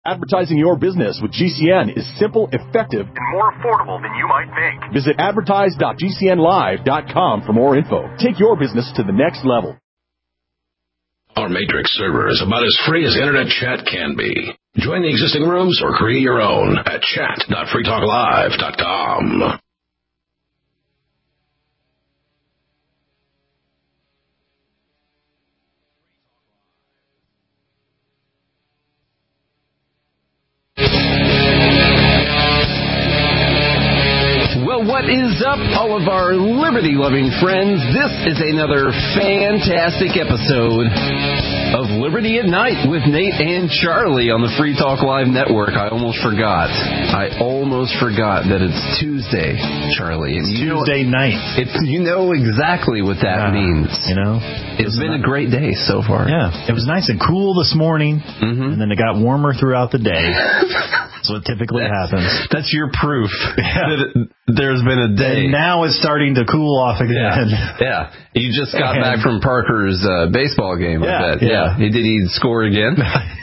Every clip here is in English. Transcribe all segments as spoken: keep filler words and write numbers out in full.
Advertising your business with G C N is simple, effective, and more affordable than you might think. Visit advertise dot g c n live dot com for more info. Take your business to the next level. Our Matrix server is about as free as internet chat can be. Join the existing rooms or create your own at chat dot free talk live dot com. Well, what is up, all of our liberty-loving friends? This is another fantastic episode of Liberty at Night with Nate and Charlie on the Free Talk Live Network. I almost forgot. I almost forgot that it's Tuesday, Charlie. And it's you Tuesday know, night. It's, you know exactly what that yeah, means. You know? It's been not, a great day so far. Yeah. It was nice and cool this morning, mm-hmm. and then it got warmer throughout the day. That's what typically that's, happens. That's your proof yeah. that it, there's been a day. And now it's starting to cool off again. Yeah. yeah. You just got and, back from Parker's uh, baseball game, yeah, I bet. Yeah. yeah. Did he score again?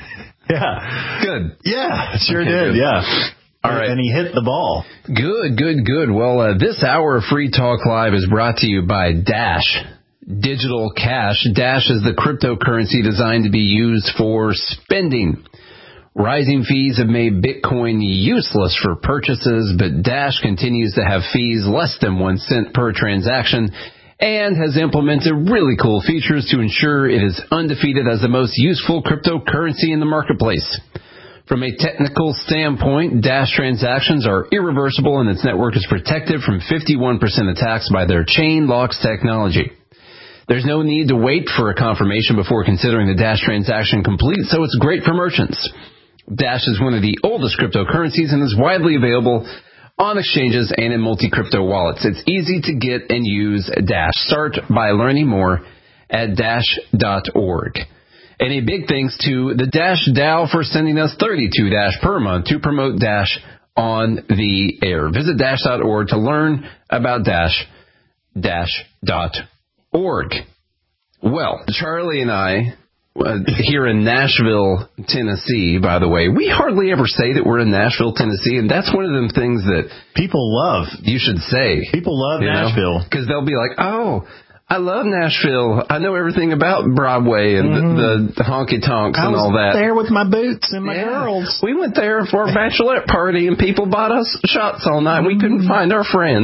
yeah. Good. Yeah, sure okay, did. Good. Yeah. All right. And he hit the ball. Good, good, good. Well, uh, this hour of Free Talk Live is brought to you by Dash Digital Cash. Dash is the cryptocurrency designed to be used for spending. Rising fees have made Bitcoin useless for purchases, but Dash continues to have fees less than one cent per transaction and has implemented really cool features to ensure it is undefeated as the most useful cryptocurrency in the marketplace. From a technical standpoint, Dash transactions are irreversible and its network is protected from fifty-one percent attacks by their chain locks technology. There's no need to wait for a confirmation before considering the Dash transaction complete, so it's great for merchants. Dash is one of the oldest cryptocurrencies and is widely available on exchanges and in multi-crypto wallets. It's easy to get and use Dash. Start by learning more at dash dot org. And a big thanks to the Dash DAO for sending us thirty-two Dash per month to promote Dash on the air. Visit dash dot org to learn about Dash, dash dot org. Well, Charlie and I... Uh, here in Nashville, Tennessee, by the way. We hardly ever say that we're in Nashville, Tennessee, and that's one of them things that people love. You should say. People love Nashville. Because they'll be like, oh, I love Nashville. I know everything about Broadway and mm-hmm. the, the honky-tonks and all that. I was there with my boots and my yeah. girls. We went there for a bachelorette party, and people bought us shots all night. Mm-hmm. We couldn't find our friend.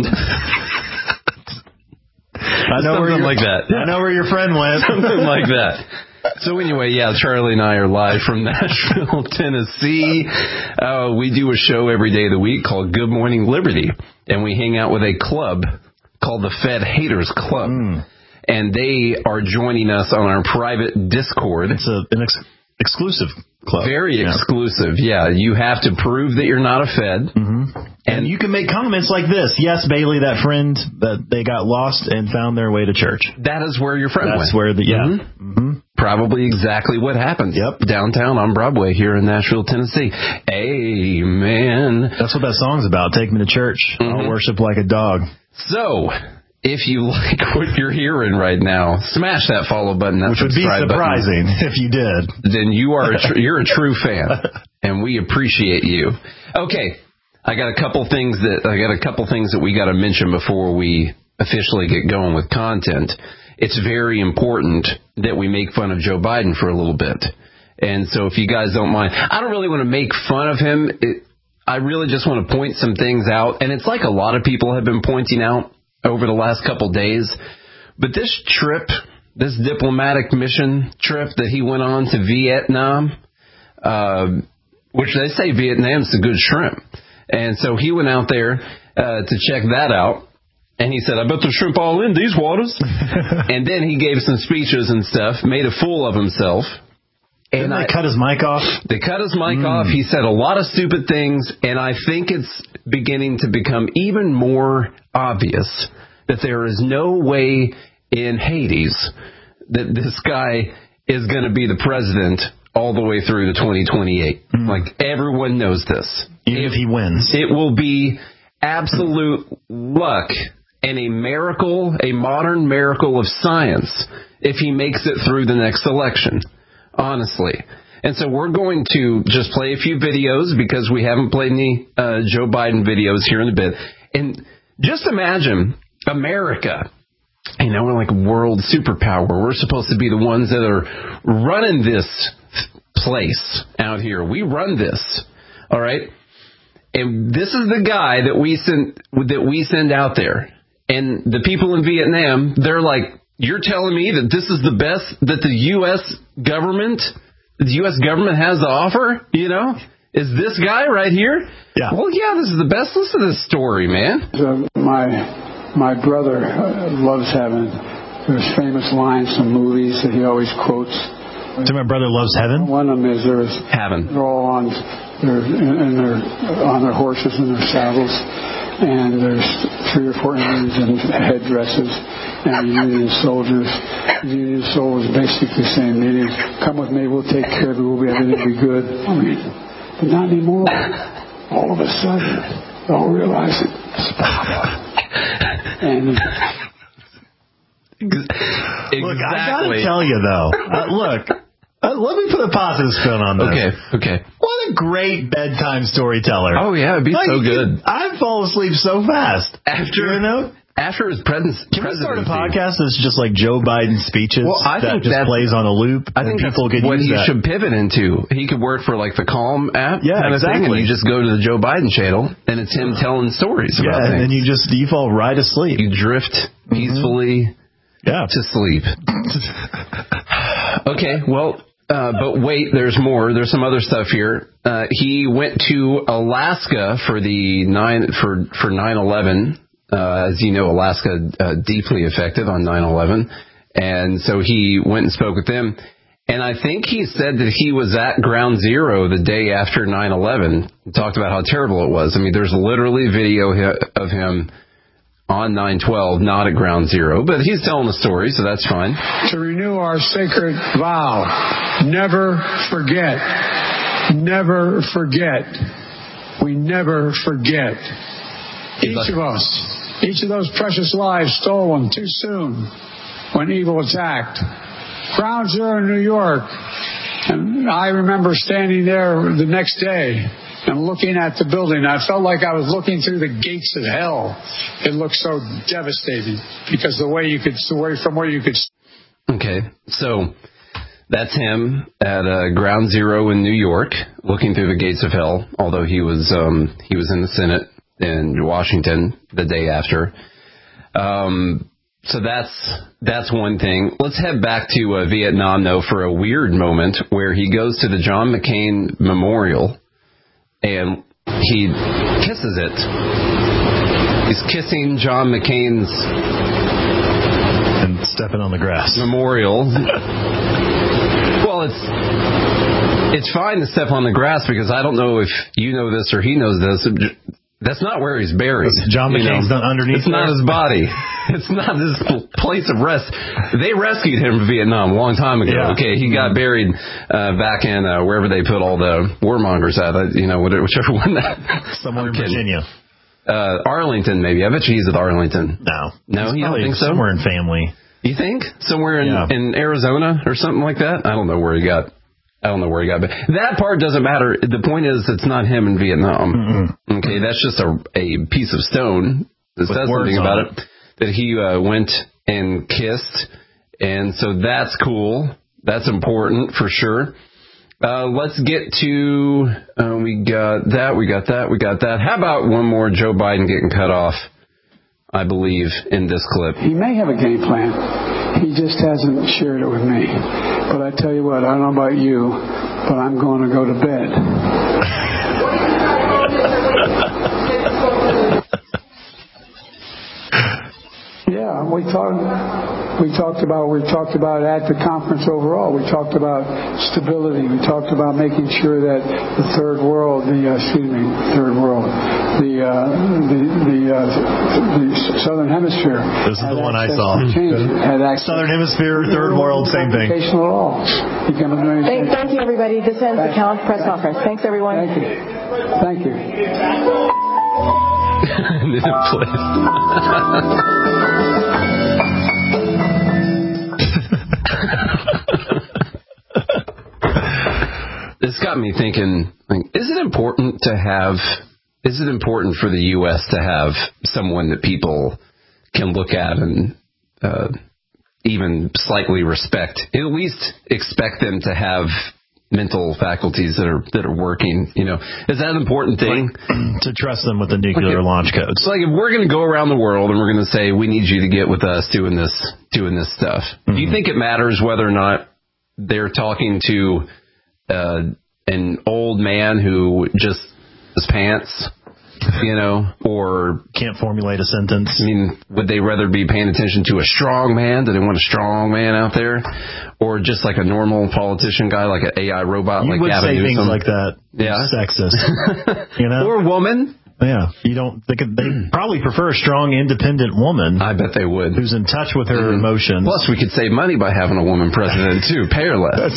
I know Something where like that. I know where your friend went. Something like that. So anyway, yeah, Charlie and I are live from Nashville, Tennessee. Uh, we do a show every day of the week called Good Morning Liberty, and we hang out with a club called the Fed Haters Club. Mm. And they are joining us on our private Discord. It's a, an ex- exclusive club. Very yeah. exclusive, yeah. You have to prove that you're not a Fed. Mm-hmm. And you can make comments like this. Yes, Bailey, that friend, that they got lost and found their way to church. That is where your friend That's went. where the, yeah. Mm-hmm. Mm-hmm. Probably exactly what happened. Yep. Downtown on Broadway here in Nashville, Tennessee. Amen. That's what that song's about. Take me to church. Mm-hmm. I'll worship like a dog. So, if you like what you're hearing right now, smash that follow button. That Which would be surprising button. If you did. Then you are a tr- you're a true fan, and we appreciate you. Okay, I got a couple things that I got a couple things that we got to mention before we officially get going with content. It's very important that we make fun of Joe Biden for a little bit. And so if you guys don't mind, I don't really want to make fun of him. It, I really just want to point some things out. And it's like a lot of people have been pointing out over the last couple days. But this trip, this diplomatic mission trip that he went on to Vietnam, uh, which they say Vietnam's a good shrimp. And so he went out there uh, to check that out. And he said, I bet the shrimp all in these waters. And then he gave some speeches and stuff, made a fool of himself. And they I, cut his mic off? They cut his mic mm. off. He said a lot of stupid things. And I think it's beginning to become even more obvious that there is no way in Hades that this guy is going to be the president all the way through to twenty twenty-eight. Mm. Like, everyone knows this. Even if he wins. It will be absolute luck and a miracle, a modern miracle of science, if he makes it through the next election. Honestly. And so we're going to just play a few videos because we haven't played any uh, Joe Biden videos here in a bit. And just imagine America, you know, we're like a world superpower. We're supposed to be the ones that are running this place out here. We run this, all right? And this is the guy that we send that we send out there. And the people in Vietnam, they're like, you're telling me that this is the best that the U S government, the U S government has to offer? You know, is this guy right here? Yeah. Well, yeah, this is the best. Listen to this story, man. Uh, my my brother uh, loves heaven. There's famous lines from movies that he always quotes. So my brother loves heaven. One of them is there's heaven. They're all on their in their on their horses and their saddles, and there's three or four Indians in headdresses, and the Union soldiers. The Union soldiers basically saying, "Indians, come with me. We'll take care of you. We'll be everything will be good." I mean, but not anymore. All of a sudden, they all realize it. And exactly. Look, I gotta tell you though. Uh, look. Uh, let me put a positive spin on this. Okay, okay. What a great bedtime storyteller. Oh, yeah, it'd be like, so good. I fall asleep so fast. After, you know? After his presence, Can we start a podcast that's just like Joe Biden speeches well, I that think just that's, plays on a loop? I think people that's could what use he that. should pivot into. He could work for like the Calm app. Yeah, kind of exactly. Thing, and you just go to the Joe Biden channel, and it's him telling stories about yeah, things. and then you just you fall right asleep. You drift peacefully mm-hmm. yeah. to sleep. Okay, well... Uh, but wait, there's more. There's some other stuff here. Uh, he went to Alaska for the nine for for nine eleven. Uh, as you know, Alaska uh, deeply affected on nine eleven, and so he went and spoke with them. And I think he said that he was at Ground Zero the day after nine eleven. Talked about how terrible it was. I mean, there's literally video of him on nine twelve, not at Ground Zero, but he's telling the story, so that's fine. To renew our sacred vow, never forget, never forget, we never forget. Each of us, each of those precious lives stolen too soon when evil attacked. Ground Zero in New York, and I remember standing there the next day and looking at the building. I felt like I was looking through the gates of hell. It looked so devastating because the way you could, the way from where you could. Okay, so that's him at uh, Ground Zero in New York, looking through the gates of hell. Although he was um, he was in the Senate in Washington the day after. Um, so that's that's one thing. Let's head back to uh, Vietnam though for a weird moment where he goes to the John McCain Memorial. And he kisses it. He's kissing John McCain's and stepping on the grass memorial. Well, it's it's fine to step on the grass because I don't know if you know this or he knows this. That's not where he's buried. John McCain's not underneath. It's not his body. It's not his place of rest. They rescued him from Vietnam a long time ago. Yeah. Okay, he got buried uh, back in uh, wherever they put all the warmongers at. Uh, you know, whichever one. That, somewhere I'm in kidding. Virginia. Uh, Arlington, maybe. I bet you he's at Arlington. No, no, he's you don't think so? Somewhere in family. You think somewhere in, yeah. in Arizona or something like that? I don't know where he got. I don't know where he got, but that part doesn't matter. The point is, it's not him in Vietnam. Mm-mm. Okay, that's just a a piece of stone that says something about it. it that he uh, went and kissed, and so that's cool. That's important for sure. Uh, let's get to uh, we got that, we got that, we got that. How about one more Joe Biden getting cut off? I believe in this clip. He may have a game plan. He just hasn't shared it with me. But I tell you what, I don't know about you, but I'm going to go to bed. Yeah, we talked. We talked about. We talked about at the conference overall. We talked about stability. We talked about making sure that the third world, the uh, excuse me, third world, the uh, the the, uh, the southern hemisphere. This is the one I saw. Change, had southern hemisphere, third world, same thing. At all. Thank, thank you, everybody. This ends the Calif press conference. Thanks, everyone. Thank you. Thank you. This got me thinking, like, is it important to have, is it important for the U S to have someone that people can look at and uh, even slightly respect, at least expect them to have mental faculties that are that are working? You know, is that an important thing? Like, to trust them with the nuclear like if, launch codes. It's like if we're going to go around the world and we're going to say we need you to get with us doing this doing this stuff. Mm-hmm. Do you think it matters whether or not they're talking to uh, an old man who just his pants? You know, or can't formulate a sentence. I mean, would they rather be paying attention to a strong man? Do they want a strong man out there, or just like a normal politician guy, like an A I robot? You like would Gavin say Newsom? things like that. Yeah, sexist. You know, or woman. Yeah, you don't think they probably prefer a strong, independent woman. I bet they would. Who's in touch with her mm-hmm. emotions. Plus, we could save money by having a woman president too. Pay her less.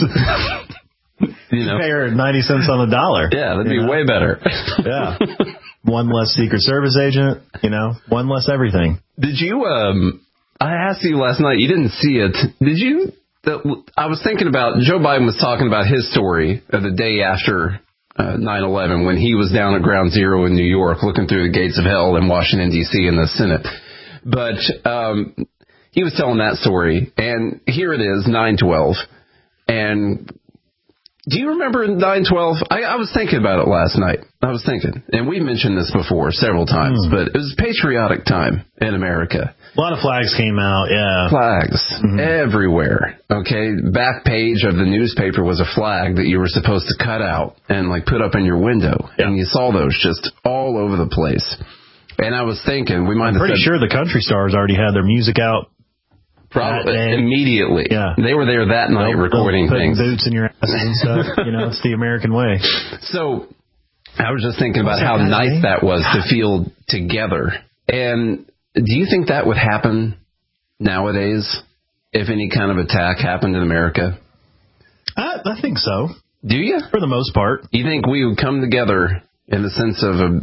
You know, pay her ninety cents on the dollar. Yeah, that'd be know? way better. Yeah. One less Secret Service agent, you know, one less everything. Did you, um, I asked you last night, you didn't see it. Did you, the, I was thinking about, Joe Biden was talking about his story of the day after uh, nine eleven when he was down at Ground Zero in New York looking through the gates of hell in Washington, D C in the Senate. But um, he was telling that story, and here it is, nine twelve, and do you remember nine twelve? I, I was thinking about it last night. I was thinking, and we mentioned this before several times, mm. but it was a patriotic time in America. A lot of flags came out, yeah. Flags mm-hmm. everywhere. Okay, back page of the newspaper was a flag that you were supposed to cut out and like put up in your window, yeah. and you saw those just all over the place. And I was thinking, we might I'm have pretty said, sure the country stars already had their music out. Probably immediately. Yeah. They were there that night they'll, recording they'll things. Boots in your ass and stuff. You know, it's the American way. So I was just thinking about how nice that was to feel together. And do you think that would happen nowadays if any kind of attack happened in America? I, I think so. Do you? For the most part. You think we would come together in the sense of a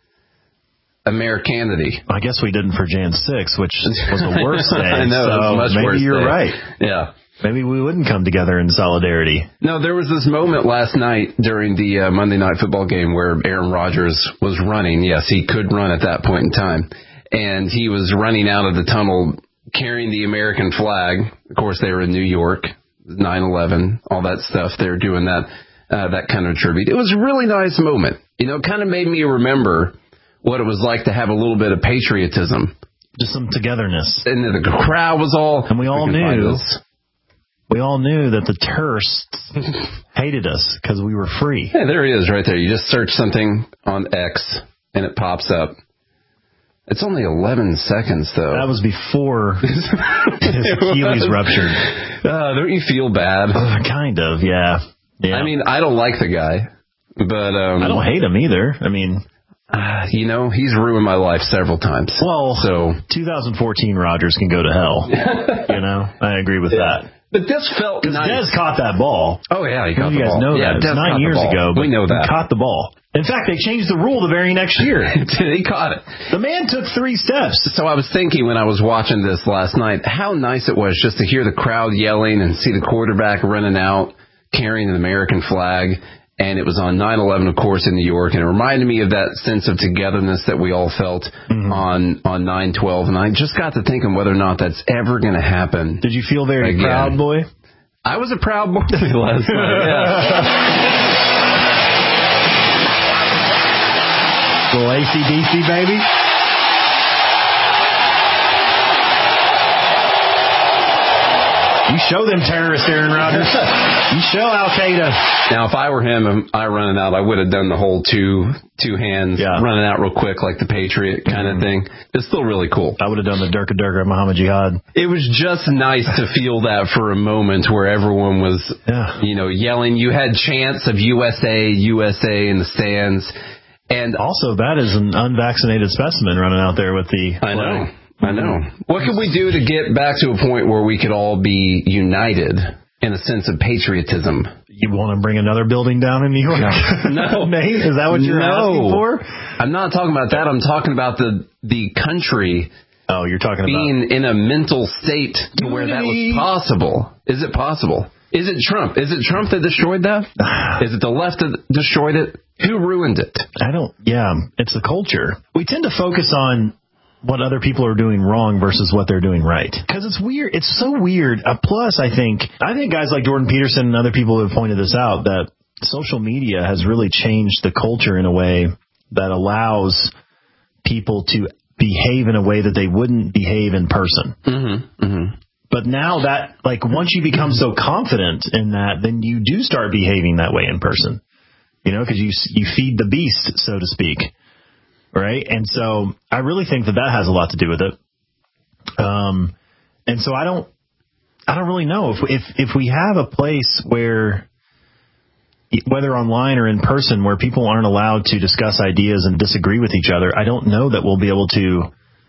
Americanity? I guess we didn't for January sixth, which was the worst day. I know, so it was much maybe worse you're day. right. Yeah. Maybe we wouldn't come together in solidarity. No, there was this moment last night during the uh, Monday Night Football game where Aaron Rodgers was running. Yes, he could run at that point in time. And he was running out of the tunnel carrying the American flag. Of course, they were in New York, nine eleven, all that stuff. They were doing that, uh, that kind of tribute. It was a really nice moment. You know, it kind of made me remember what it was like to have a little bit of patriotism. Just some togetherness. And the crowd was all... And we all knew... We all knew that the terrorists hated us because we were free. Yeah, there it is right there. You just search something on X, and it pops up. It's only eleven seconds, though. That was before his Achilles ruptured. Uh, don't you feel bad? Uh, kind of, yeah. yeah. I mean, I don't like the guy, but... Um, I don't hate him either. I mean... Uh, you know, he's ruined my life several times. Well, so twenty fourteen Rodgers can go to hell. You know, I agree with yeah. that. But this felt nice. Dez caught that ball. Oh, yeah, he caught you the guys ball. know yeah, that. It's nine years ago, but we know that. He caught the ball. In fact, they changed the rule the very next year. He caught it. The man took three steps. So I was thinking when I was watching this last night, how nice it was just to hear the crowd yelling and see the quarterback running out, carrying an American flag. And it was on nine eleven, of course, in New York. And it reminded me of that sense of togetherness that we all felt mm-hmm. on, on nine twelve. And I just got to thinking whether or not that's ever going to happen. Did you feel very again. proud, boy? I was a proud boy last night, yeah. Little A C D C, baby. You show them terrorists, Aaron Rodgers. You show Al-Qaeda. Now, if I were him, I running out, I would have done the whole two two hands, yeah. running out real quick like the Patriot kind mm-hmm. of thing. It's still really cool. I would have done the Durka Durka Muhammad Jihad. It was just nice to feel that for a moment where everyone was, yeah. you know, yelling. You had chants of U S A, U S A in the stands. And also, that is an unvaccinated specimen running out there with the... I know. Flag. I know. What could we do to get back to a point where we could all be united in a sense of patriotism? You want to bring another building down in New York? No. Nate, is that what you're no. asking for? I'm not talking about that. I'm talking about the the country oh, you're talking being about in a mental state to where that was possible. Is it possible? Is it Trump? Is it Trump that destroyed that? Is it the left that destroyed it? Who ruined it? I don't, yeah, it's the culture. We tend to focus on what other people are doing wrong versus what they're doing right. Because it's weird. It's so weird. Uh, plus, I think, I think guys like Jordan Peterson and other people have pointed this out, that social media has really changed the culture in a way that allows people to behave in a way that they wouldn't behave in person. Mm-hmm, mm-hmm. But now that, like, once you become so confident in that, then you do start behaving that way in person, you know, because you you feed the beast, so to speak, right? And so I really think that that has a lot to do with it. Um, and so I don't, I don't really know if if if we have a place where, whether online or in person, where people aren't allowed to discuss ideas and disagree with each other, I don't know that we'll be able to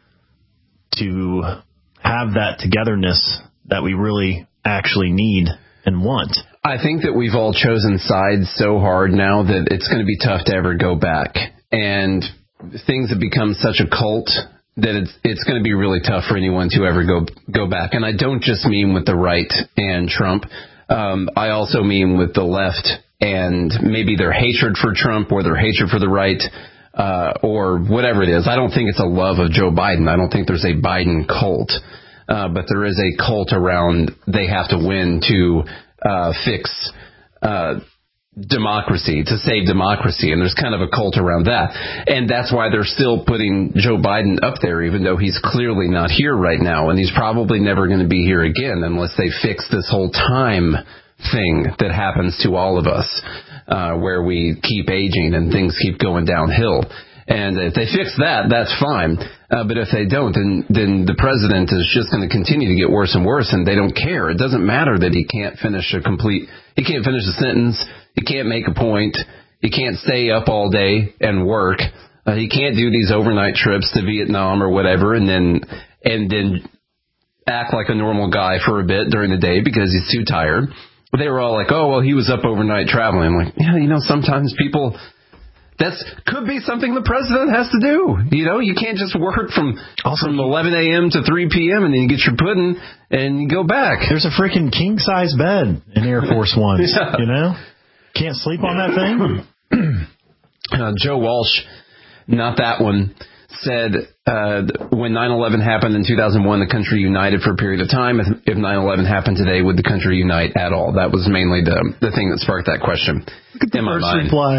to have that togetherness that we really actually need and want. I think that we've all chosen sides so hard now that it's going to be tough to ever go back. And things have become such a cult that it's it's going to be really tough for anyone to ever go go back. And I don't just mean with the right and Trump. Um, I also mean with the left and maybe their hatred for Trump or their hatred for the right, uh, or whatever it is. I don't think it's a love of Joe Biden. I don't think there's a Biden cult. Uh, but there is a cult around they have to win to uh, fix uh, democracy, to save democracy. And there's kind of a cult around that. And that's why they're still putting Joe Biden up there, even though he's clearly not here right now. And he's probably never going to be here again unless they fix this whole time thing that happens to all of us, uh, where we keep aging and things keep going downhill. And if they fix that, that's fine. Uh, but if they don't, then then the president is just going to continue to get worse and worse, and they don't care. It doesn't matter that he can't finish a complete, he can't finish a sentence, he can't make a point, he can't stay up all day and work, uh, he can't do these overnight trips to Vietnam or whatever, and then and then act like a normal guy for a bit during the day because he's too tired. But they were all like, oh, well, he was up overnight traveling. I'm like, yeah, you know, sometimes people... That could be something the president has to do. You know, you can't just work from also, from eleven a.m. to three p.m. and then you get your pudding and you go back. There's a freaking king-size bed in Air Force Ones, yeah. You know? Can't sleep on that thing? uh, Joe Walsh, not that one, said uh, when nine eleven happened in two thousand one, the country united for a period of time. If, if nine eleven happened today, would the country unite at all? That was mainly the the thing that sparked that question. Look at the in my first mind. reply.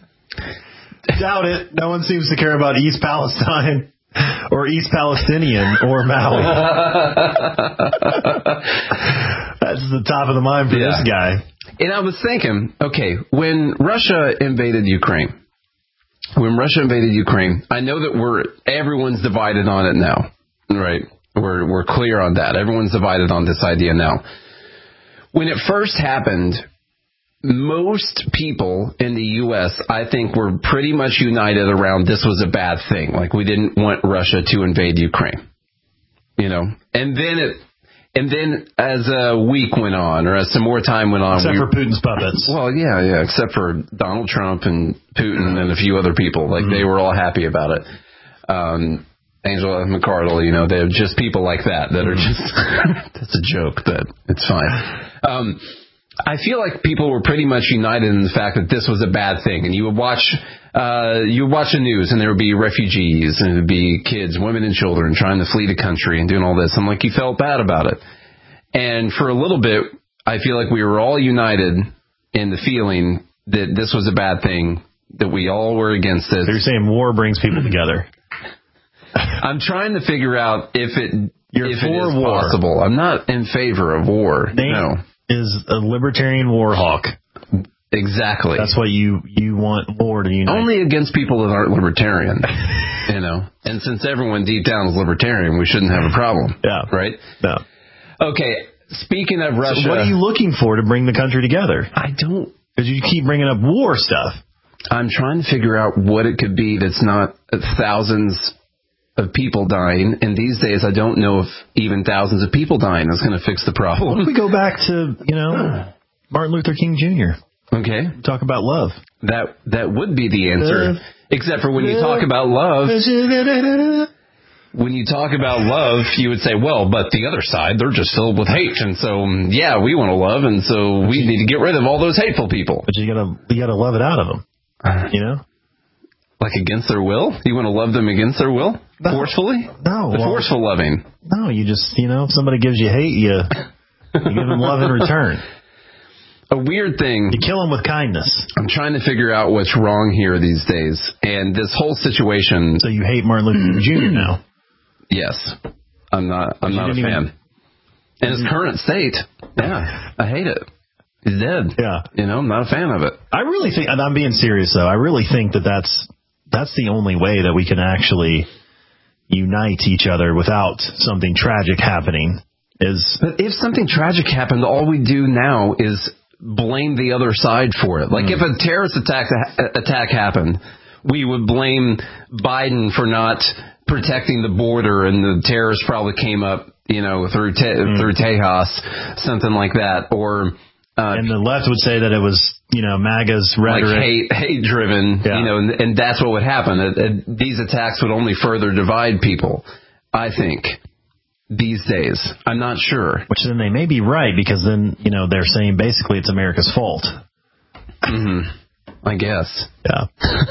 Doubt it. No one seems to care about East Palestine or East Palestinian or Maui. That's the top of the mind for yeah. this guy. And I was thinking, okay, when Russia invaded Ukraine, when Russia invaded Ukraine, I know that we're everyone's divided on it now, right? We're we're clear on that. Everyone's divided on this idea now. When it first happened, most people in the U S, I think, were pretty much united around this was a bad thing. Like, we didn't want Russia to invade Ukraine, you know. And then it, and then as a week went on, or as some more time went on, except we, for Putin's puppets. Well, yeah, yeah, except for Donald Trump and Putin and a few other people. Like, mm-hmm. they were all happy about it. Um, Angela McArdle, you know, they're just people like that that are just. That's a joke, but it's fine. Um, I feel like people were pretty much united in the fact that this was a bad thing. And you would watch uh, you would watch the news, and there would be refugees, and it would be kids, women, and children trying to flee the country and doing all this. I'm like, you felt bad about it. And for a little bit, I feel like we were all united in the feeling that this was a bad thing, that we all were against it. So you're saying war brings people together. I'm trying to figure out if it, you're if for it is war. possible. I'm not in favor of war. Nate no. is a libertarian war hawk. Exactly. That's why you, you want war to unite. Only against people that aren't libertarian, you know. And since everyone deep down is libertarian, we shouldn't have a problem. Yeah. Right? No. Okay. Speaking of Russia, so what are you looking for to bring the country together? I don't. Because you keep bringing up war stuff. I'm trying to figure out what it could be that's not thousands of people dying. And these days, I don't know if even thousands of people dying is going to fix the problem. What if we go back to, you know, Martin Luther King Junior? Okay. Talk about love. That that would be the answer. Love. Except for when love. you talk about love. when you talk about love, you would say, well, but the other side, they're just filled with hate. And so, yeah, we want to love, and so we need to get rid of all those hateful people. But you gotta, you gotta love it out of them, you know? Like against their will? You want to love them against their will? No. Forcefully? No. The well, forceful loving. No, you just, you know, if somebody gives you hate, you, you give them love in return. A weird thing. You kill them with kindness. I'm trying to figure out what's wrong here these days. And this whole situation. So you hate Martin Luther King Junior now? Yes. I'm not, I'm not a fan. Even, in his current state, yeah, I hate it. He's dead. Yeah. You know, I'm not a fan of it. I really think, and I'm being serious though, I really think that that's, that's the only way that we can actually unite each other without something tragic happening is. But if something tragic happened, all we do now is blame the other side for it. Like mm. if a terrorist attack attack happened, we would blame Biden for not protecting the border, and the terrorists probably came up, you know, through te- mm. through Tejas, something like that. Or uh, and the left would say that it was, you know, MAGA's rhetoric, like hate hate driven, yeah. you know, and, and that's what would happen. It, it, these attacks would only further divide people, I think. These days, I'm not sure. Which then they may be right, because then, you know, they're saying basically it's America's fault. Mm-hmm. I guess. Yeah.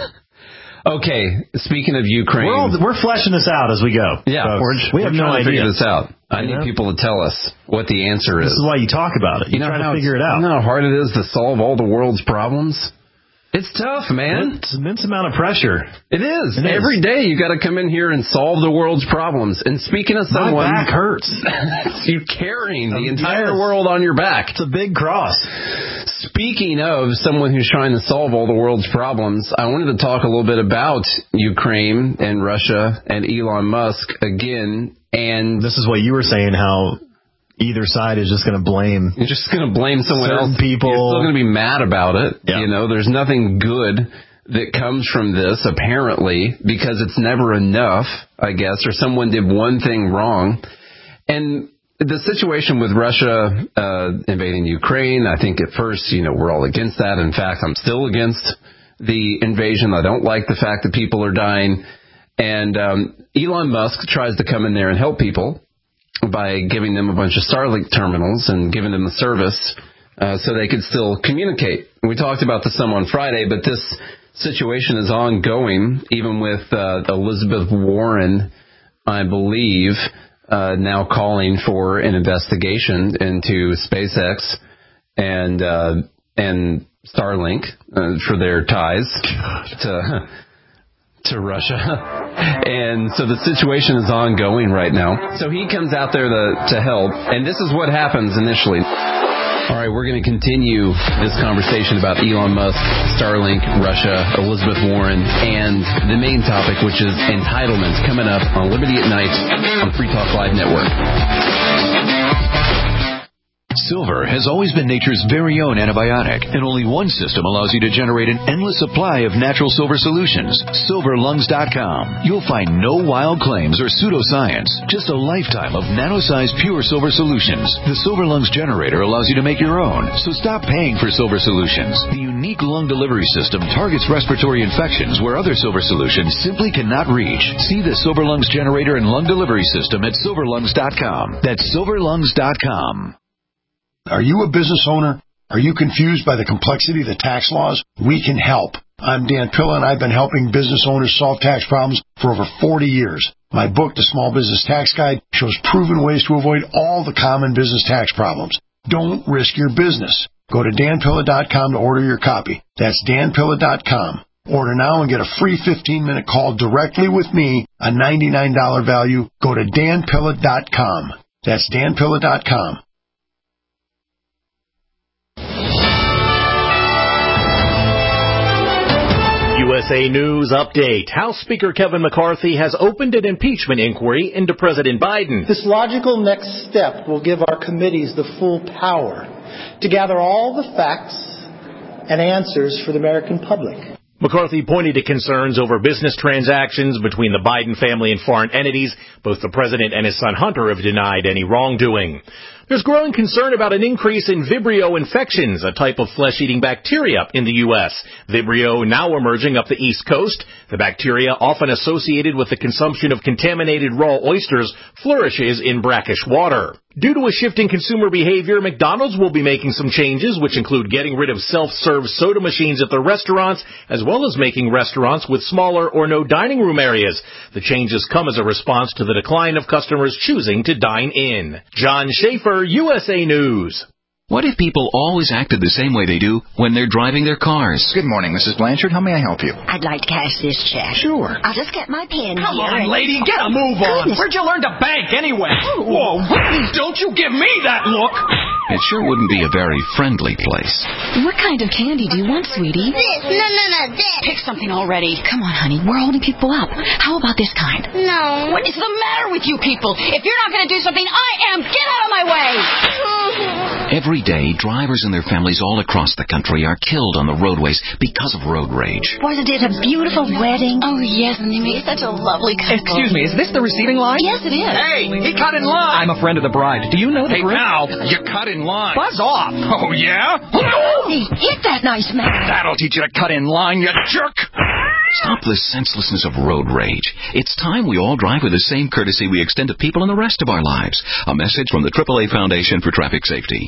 Okay, speaking of Ukraine, we're, all, we're fleshing this out as we go. Yeah, we're, we we're have trying no to idea. figure this out. I you need know? people to tell us what the answer is. This is why you talk about it. You, you know try to figure it out. You know how hard it is to solve all the world's problems? It's tough, man. It's an immense amount of pressure. It is. It Every is. day you got to come in here and solve the world's problems. And speaking of someone, my back hurts. You carrying the um, entire yes. world on your back. It's a big cross. Speaking of someone who's trying to solve all the world's problems, I wanted to talk a little bit about Ukraine and Russia and Elon Musk again. And this is what you were saying, how either side is just going to blame. You're just going to blame someone else. People. You're still going to be mad about it. Yeah. You know, there's nothing good that comes from this, apparently, because it's never enough, I guess, or someone did one thing wrong. And the situation with Russia uh, invading Ukraine, I think at first, you know, we're all against that. In fact, I'm still against the invasion. I don't like the fact that people are dying. And um, Elon Musk tries to come in there and help people by giving them a bunch of Starlink terminals and giving them the service uh, so they could still communicate. We talked about this some on Friday, but this situation is ongoing, even with uh, Elizabeth Warren, I believe, uh, now calling for an investigation into SpaceX and uh, and Starlink uh, for their ties to to Russia. And so the situation is ongoing right now. So he comes out there to, to help, and this is what happens initially. All right, we're going to continue this conversation about Elon Musk, Starlink, Russia, Elizabeth Warren, and the main topic, which is entitlements, coming up on Liberty at Night on Free Talk Live Network. Silver has always been nature's very own antibiotic, and only one system allows you to generate an endless supply of natural silver solutions. silver lungs dot com. You'll find no wild claims or pseudoscience, just a lifetime of nano-sized pure silver solutions. The Silver Lungs generator allows you to make your own, so stop paying for silver solutions. The unique lung delivery system targets respiratory infections where other silver solutions simply cannot reach. See the Silver Lungs generator and lung delivery system at silver lungs dot com. That's silver lungs dot com. Are you a business owner? Are you confused by the complexity of the tax laws? We can help. I'm Dan Pilla, and I've been helping business owners solve tax problems for over forty years. My book, The Small Business Tax Guide, shows proven ways to avoid all the common business tax problems. Don't risk your business. Go to dan pilla dot com to order your copy. That's dan pilla dot com. Order now and get a free fifteen-minute call directly with me, a ninety-nine dollars value. Go to dan pilla dot com. That's dan pilla dot com. U S A News Update. House Speaker Kevin McCarthy has opened an impeachment inquiry into President Biden. This logical next step will give our committees the full power to gather all the facts and answers for the American public. McCarthy pointed to concerns over business transactions between the Biden family and foreign entities. Both the president and his son Hunter have denied any wrongdoing. There's growing concern about an increase in Vibrio infections, a type of flesh-eating bacteria in the U S. Vibrio now emerging up the East Coast. The bacteria, often associated with the consumption of contaminated raw oysters, flourishes in brackish water. Due to a shift in consumer behavior, McDonald's will be making some changes, which include getting rid of self-serve soda machines at their restaurants, as well as making restaurants with smaller or no dining room areas. The changes come as a response to the decline of customers choosing to dine in. John Schaefer, U S A News. What if people always acted the same way they do when they're driving their cars? Good morning, Missus Blanchard. How may I help you? I'd like to cash this check. Sure. I'll just get my pen Come here. on, lady, get a move on. Goodness. Where'd you learn to bank anyway? Whoa, don't you give me that look. It sure wouldn't be a very friendly place. What kind of candy do you want, sweetie? This. No, no, no, this. Pick something already. Come on, honey. We're holding people up. How about this kind? No. What is the matter with you people? If you're not going to do something, I am. Get out of my way. Every day, drivers and their families all across the country are killed on the roadways because of road rage. Wasn't it a beautiful wedding? Oh, yes, and they made such a lovely couple. Excuse me, is this the receiving line? Yes, it is. Hey, he cut in line. I'm a friend of the bride. Do you know the Hey, group? pal, you cut in line. Buzz off. Oh, yeah? Hey, hit that nice man. That'll teach you to cut in line, you jerk. Stop the senselessness of road rage. It's time we all drive with the same courtesy we extend to people in the rest of our lives. A message from the triple A Foundation for Traffic Safety.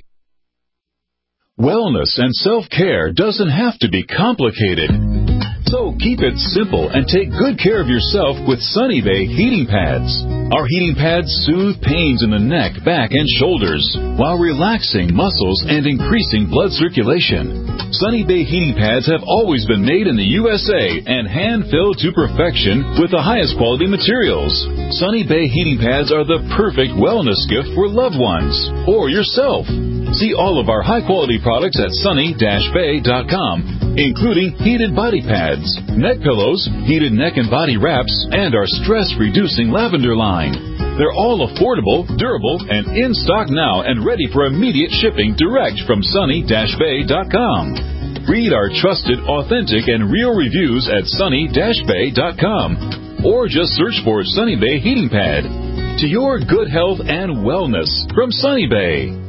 Wellness and self-care doesn't have to be complicated. So keep it simple and take good care of yourself with Sunny Bay heating pads. Our heating pads soothe pains in the neck, back, and shoulders while relaxing muscles and increasing blood circulation. Sunny Bay heating pads have always been made in the U S A and hand-filled to perfection with the highest quality materials. Sunny Bay heating pads are the perfect wellness gift for loved ones or yourself. See all of our high-quality products at sunny dash bay dot com, including heated body pads, neck pillows, heated neck and body wraps, and our stress-reducing lavender line. They're all affordable, durable, and in stock now and ready for immediate shipping direct from sunny dash bay dot com. Read our trusted, authentic, and real reviews at sunny dash bay dot com, or just search for Sunny Bay Heating Pad. To your good health and wellness from Sunny Bay.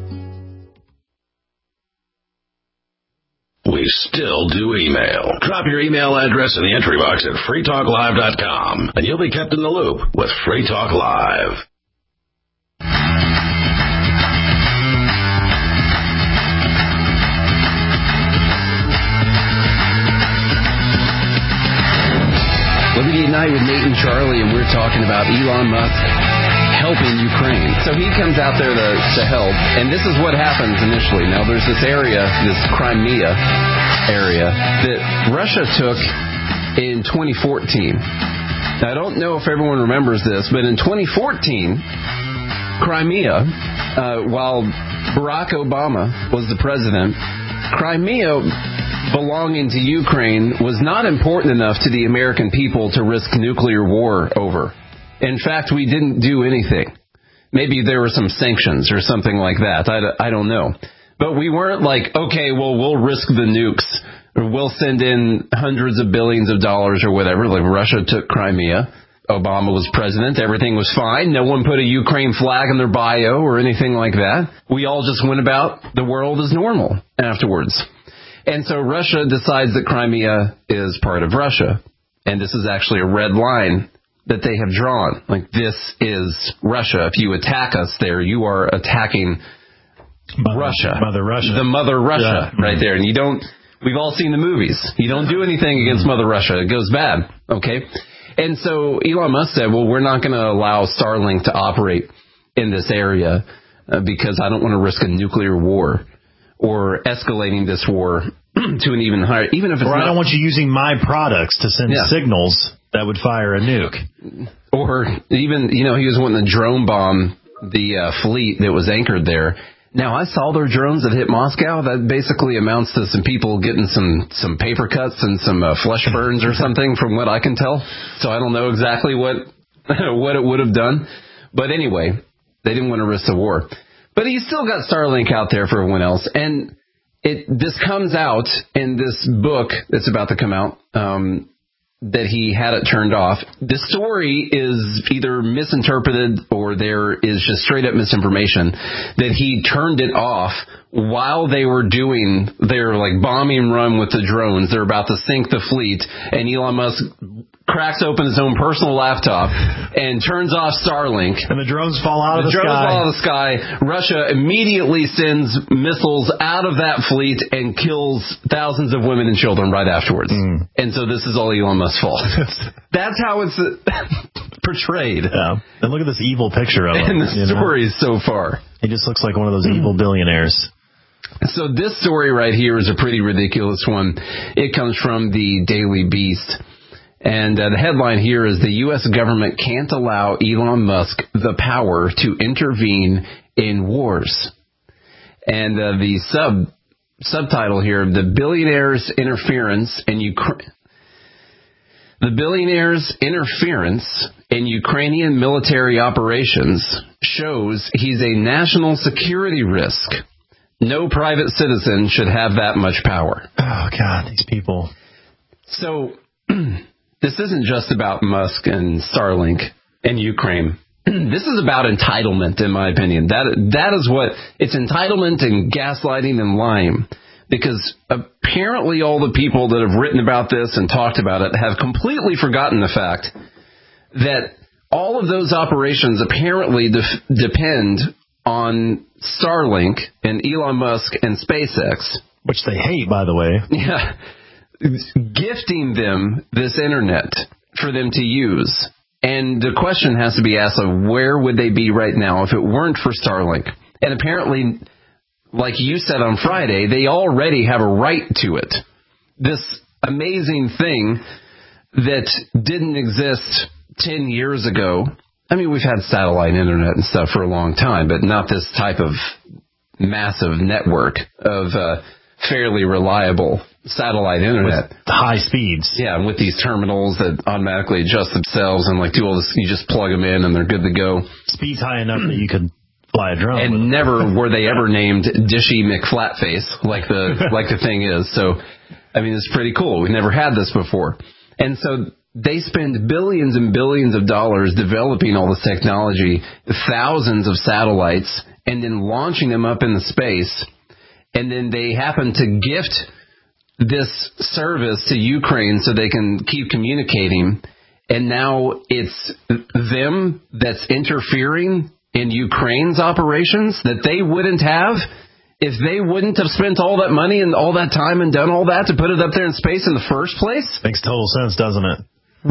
We still do email. Drop your email address in the entry box at free talk live dot com, and you'll be kept in the loop with Free Talk Live. Liberty at Night with Nate and Charlie, and we're talking about Elon Musk helping Ukraine. So he comes out there to, to help, and this is what happens initially. Now, there's this area, this Crimea area, that Russia took in twenty fourteen. Now, I don't know if everyone remembers this, but in twenty fourteen, Crimea, uh, while Barack Obama was the president, Crimea belonging to Ukraine was not important enough to the American people to risk nuclear war over. In fact, we didn't do anything. Maybe there were some sanctions or something like that. I, I don't know. But we weren't like, okay, well, we'll risk the nukes, or we'll send in hundreds of billions of dollars or whatever. Like Russia took Crimea. Obama was president. Everything was fine. No one put a Ukraine flag in their bio or anything like that. We all just went about the world as normal afterwards. And so Russia decides that Crimea is part of Russia. And this is actually a red line that they have drawn. Like, this is Russia. If you attack us there, you are attacking Mother, Russia. Mother Russia. The Mother Russia, yeah. right there. And you don't, we've all seen the movies. You don't do anything against Mother Russia. It goes bad. Okay? And so Elon Musk said, well, we're not going to allow Starlink to operate in this area uh, because I don't want to risk a nuclear war or escalating this war to an even higher, even if it's or not, I don't want you using my products to send yeah. signals that would fire a nuke. Or even, you know, he was wanting to drone bomb the uh, fleet that was anchored there. Now, I saw their drones that hit Moscow. That basically amounts to some people getting some, some paper cuts and some uh, flesh burns or something from what I can tell. So I don't know exactly what what it would have done. But anyway, they didn't want to risk the war. But he's still got Starlink out there for everyone else. And it this comes out in this book that's about to come out. Um, that he had it turned off. The story is either misinterpreted or there is just straight up misinformation that he turned it off while they were doing their like bombing run with the drones. They're about to sink the fleet, and Elon Musk cracks open his own personal laptop and turns off Starlink. And the drones fall out the of the drones sky. fall out of the sky. Russia immediately sends missiles out of that fleet and kills thousands of women and children right afterwards. Mm. And so this is all Elon Musk's fault. That's how it's portrayed. Yeah. And look at this evil picture of him. And the stories so far. He just looks like one of those evil billionaires. So this story right here is a pretty ridiculous one. It comes from the Daily Beast. And uh, the headline here is the U S government can't allow Elon Musk the power to intervene in wars. And uh, the sub subtitle here, the billionaire's interference in Ukraine. The billionaire's interference in Ukrainian military operations shows he's a national security risk. No private citizen should have that much power. Oh, God, these people. So this isn't just about Musk and Starlink and Ukraine. This is about entitlement, in my opinion. That That is what, it's entitlement and gaslighting and lying. Because apparently all the people that have written about this and talked about it have completely forgotten the fact that all of those operations apparently def- depend on Starlink and Elon Musk and SpaceX. Which they hate, by the way. Yeah. Gifting them this internet for them to use. And the question has to be asked of where would they be right now if it weren't for Starlink? And apparently, like you said on Friday, they already have a right to it. This amazing thing that didn't exist ten years ago. I mean, we've had satellite internet and stuff for a long time, but not this type of massive network of uh, fairly reliable satellite internet. With high speeds. Yeah, with these terminals that automatically adjust themselves and like do all this. You just plug them in and they're good to go. Speeds high enough that you could fly a drone. And never were they ever named Dishy McFlatface like the like the thing is. So, I mean, it's pretty cool. We've never had this before. And so they spend billions and billions of dollars developing all this technology, thousands of satellites, and then launching them up into space. And then they happen to gift this service to Ukraine so they can keep communicating. And now it's them that's interfering in Ukraine's operations that they wouldn't have if they wouldn't have spent all that money and all that time and done all that to put it up there in space in the first place. Makes total sense, doesn't it?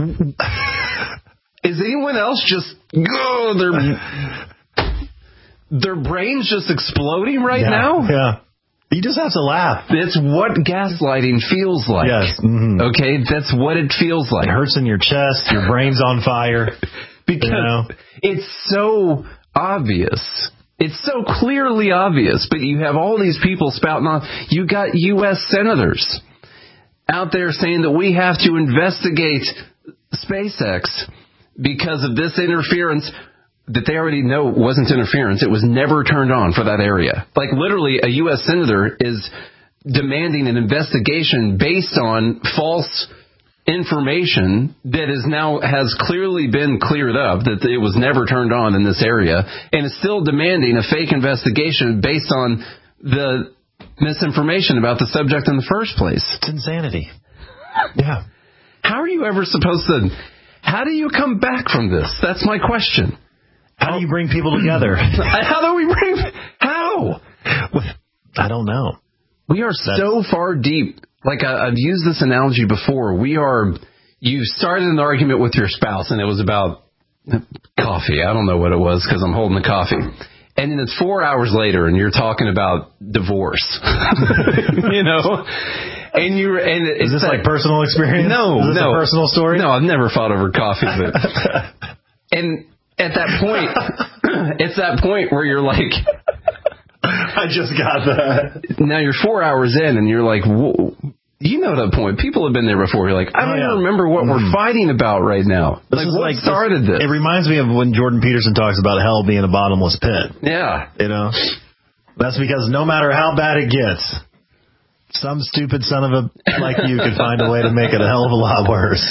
Is anyone else just oh, their their brains just exploding right yeah, now? Yeah. You just have to laugh. It's what gaslighting feels like. Yes. Mm-hmm. Okay, that's what it feels like. It hurts in your chest, your brain's on fire. Because you know? It's so obvious. It's so clearly obvious, but you have all these people spouting off. You got U S senators out there saying that we have to investigate SpaceX because of this interference that they already know wasn't interference. It was never turned on for that area. Like literally a U S senator is demanding an investigation based on false information that is now has clearly been cleared up, that it was never turned on in this area, and is still demanding a fake investigation based on the misinformation about the subject in the first place. It's insanity. Yeah. How are you ever supposed to... How do you come back from this? That's my question. How do you bring people together? How do we bring... How? I don't know. We are That's... so far deep. Like, I, I've used this analogy before. We are... You started an argument with your spouse, and it was about coffee. I don't know what it was, because I'm holding the coffee. And then it's four hours later, and you're talking about divorce. You know? And you and it's Is this that, like personal experience? No, Is this no. a personal story? No, I've never fought over coffee. But, and at that point, it's that point where you're like... I just got that. Now you're four hours in, and you're like... Whoa. You know that point. People have been there before. You're like, I don't oh, yeah. even remember what mm. we're fighting about right now. This like, is what like, started this, this? It reminds me of when Jordan Peterson talks about hell being a bottomless pit. Yeah. You know? That's because no matter how bad it gets, some stupid son of a like you could find a way to make it a hell of a lot worse.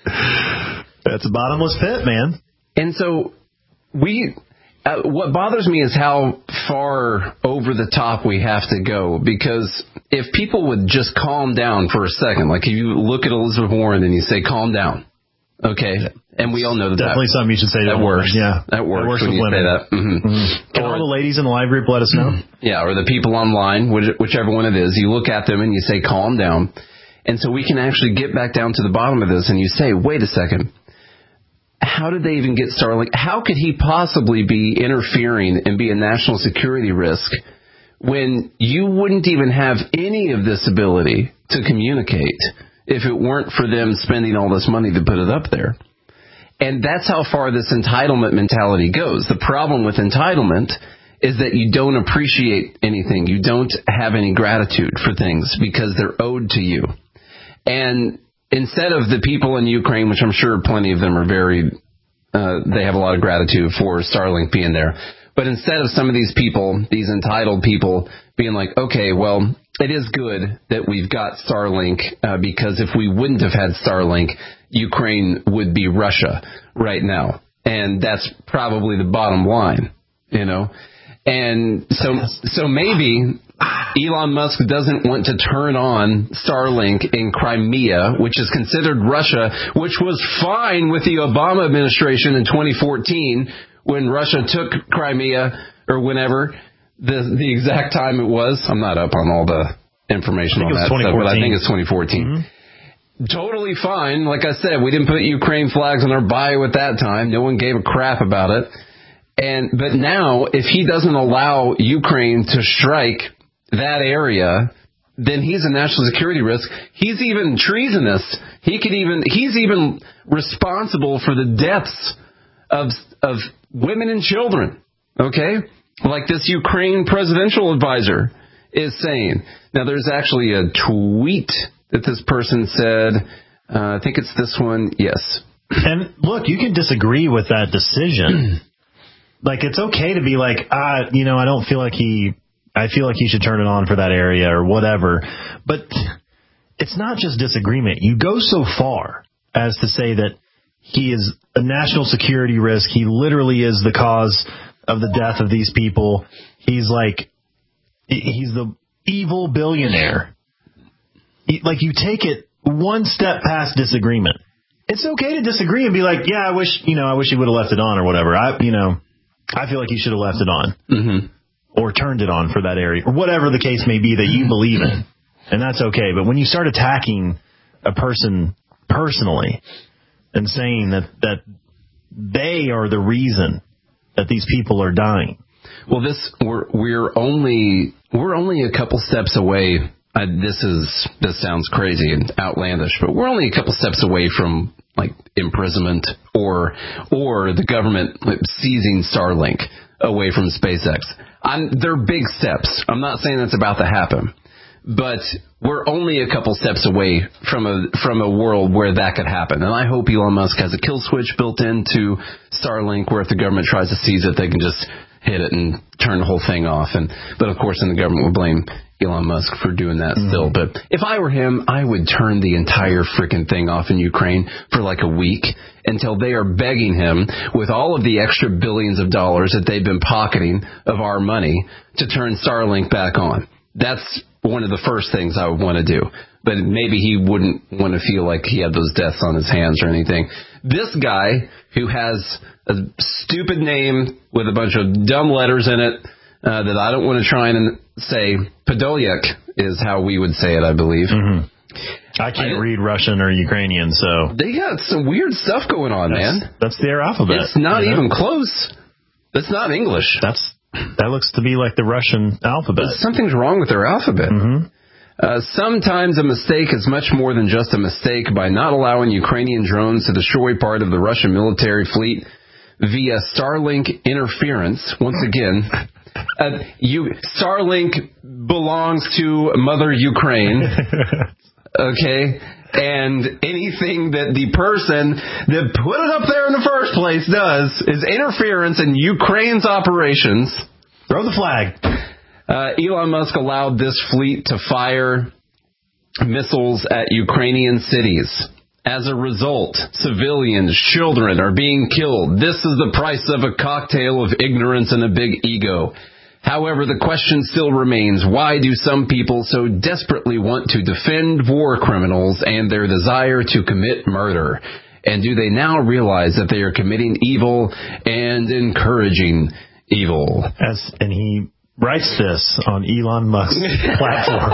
That's a bottomless pit, man. And so we, uh, what bothers me is how far over the top we have to go. Because if people would just calm down for a second, like if you look at Elizabeth Warren and you say, calm down. Okay. And we all know that definitely that, something you should say to that works. Yeah. That works, that works when with you women. say that. Mm-hmm. Mm-hmm. Can or, all the ladies in the live group let us know? Yeah. Or the people online, which, whichever one it is, you look at them and you say, calm down. And so we can actually get back down to the bottom of this and you say, wait a second. How did they even get Starlink? How could he possibly be interfering and be a national security risk when you wouldn't even have any of this ability to communicate if it weren't for them spending all this money to put it up there? And that's how far this entitlement mentality goes. The problem with entitlement is that you don't appreciate anything. You don't have any gratitude for things because they're owed to you. And instead of the people in Ukraine, which I'm sure plenty of them are very, uh, they have a lot of gratitude for Starlink being there. But instead of some of these people, these entitled people, being like, okay, well, it is good that we've got Starlink uh, because if we wouldn't have had Starlink, Ukraine would be Russia right now. And that's probably the bottom line, you know. And so so maybe Elon Musk doesn't want to turn on Starlink in Crimea, which is considered Russia, which was fine with the Obama administration in twenty fourteen when Russia took Crimea or whenever, the the exact time it was. I'm not up on all the information on that stuff, but I think it's twenty fourteen. Mm-hmm. Totally fine. Like I said, we didn't put Ukraine flags on our bio at that time. No one gave a crap about it. And but now, if he doesn't allow Ukraine to strike that area, then he's a national security risk. He's even treasonous. He could even he's even responsible for the deaths of of women and children. Okay, like this Ukraine presidential advisor is saying. Now, there's actually a tweet that this person said. Uh, I think it's this one. Yes. And look, you can disagree with that decision. Like, it's okay to be like, ah, you know, I don't feel like he, I feel like he should turn it on for that area or whatever. But it's not just disagreement. You go so far as to say that he is a national security risk. He literally is the cause of the death of these people. He's like, he's the evil billionaire. Like, you take it one step past disagreement. It's okay to disagree and be like, yeah, I wish, you know, I wish he would have left it on or whatever. I, you know, I feel like he should have left it on mm-hmm. or turned it on for that area or whatever the case may be that you believe in. And that's okay. But when you start attacking a person personally and saying that, that they are the reason that these people are dying. Well, this, we're, we're only, we're only a couple steps away. Uh, this is, this sounds crazy and outlandish, but we're only a couple steps away from like imprisonment or, or the government seizing Starlink away from SpaceX. I'm, they're big steps. I'm not saying that's about to happen, but we're only a couple steps away from a, from a world where that could happen. And I hope Elon Musk has a kill switch built into Starlink where if the government tries to seize it, they can just hit it and turn the whole thing off. And, but of course, then the government will blame Elon Musk for doing that mm-hmm. still. But if I were him, I would turn the entire freaking thing off in Ukraine for like a week until they are begging him with all of the extra billions of dollars that they've been pocketing of our money to turn Starlink back on. That's one of the first things I would want to do. But maybe he wouldn't want to feel like he had those deaths on his hands or anything. This guy who has a stupid name with a bunch of dumb letters in it, Uh, that I don't want to try and say. Podolyak is how we would say it, I believe. Mm-hmm. I can't I, read Russian or Ukrainian, so... They got some weird stuff going on, that's, man. That's their alphabet. It's not even know? close. That's not English. That's That looks to be like the Russian alphabet. But something's wrong with their alphabet. Mm-hmm. Uh, sometimes a mistake is much more than just a mistake. By not allowing Ukrainian drones to destroy part of the Russian military fleet via Starlink interference, once again... Uh, you, Starlink belongs to Mother Ukraine, okay? And anything that the person that put it up there in the first place does is interference in Ukraine's operations. Throw the flag. Uh, Elon Musk allowed this fleet to fire missiles at Ukrainian cities. As a result, civilians, children are being killed. This is the price of a cocktail of ignorance and a big ego. However, the question still remains, why do some people so desperately want to defend war criminals and their desire to commit murder? And do they now realize that they are committing evil and encouraging evil? As and he writes this on Elon Musk's platform.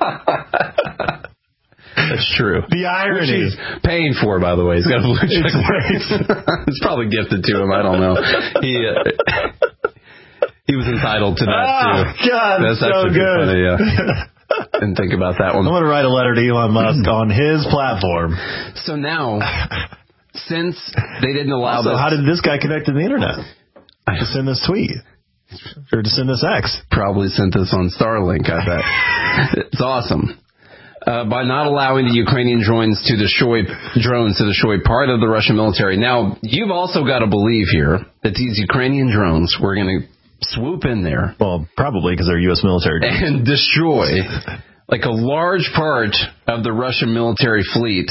That's true. The irony. Which he's paying for, by the way. He's got a blue check mark. It's probably gifted to him. I don't know. He uh, he was entitled to that, oh, too. God, that's so actually good. Funny, yeah. Didn't think about that one. I'm going to write a letter to Elon Musk on his platform. So now, since they didn't allow also, this... how did this guy connect to the internet? To send this tweet? Or to send this X? Probably sent this on Starlink, I bet. It's awesome. Uh, by not allowing the Ukrainian drones to destroy drones to destroy part of the Russian military. Now, you've also got to believe here that these Ukrainian drones were going to swoop in there. Well, probably because they're U S military drones. And destroy like a large part of the Russian military fleet.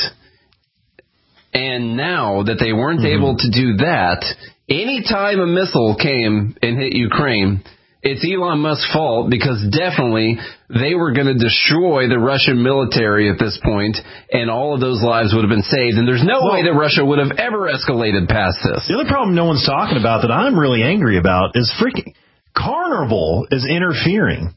And now that they weren't mm-hmm. able to do that, anytime a missile came and hit Ukraine, it's Elon Musk's fault because definitely they were going to destroy the Russian military at this point, and all of those lives would have been saved. And there's no well, way that Russia would have ever escalated past this. The other problem no one's talking about that I'm really angry about is freaking Carnival is interfering